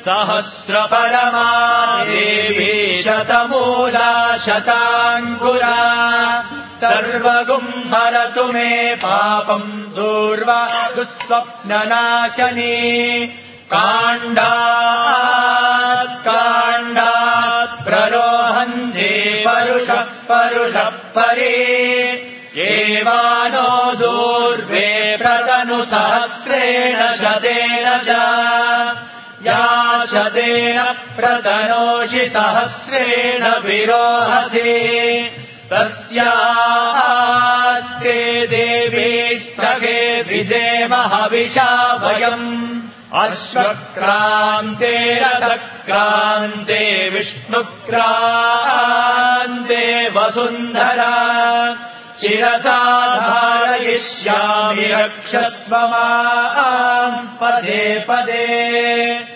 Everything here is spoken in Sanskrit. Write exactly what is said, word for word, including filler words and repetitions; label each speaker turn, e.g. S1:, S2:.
S1: सहस्रपरमा देवी शतमूला शताङ्कुरा सर्वगुम्हरतु मे पापम् दूर्वा दुःस्वप्ननाशनी काण्डात् काण्डात् प्ररोहन्ति परुषः परुषः परे एवानो दूर्वे प्रतनु सहस्रेण शतेन च या शतेन प्रतनोषि सहस्रेण विरोहसि तस्यास्ते देवीस्तगे विदेमः हविषा वयम् अश्वक्रान्ते रथक्रान्ते विष्णुक्रान्ते वसुन्धरा शिरसा धारयिष्यामि रक्षस्व माम् पदे पदे।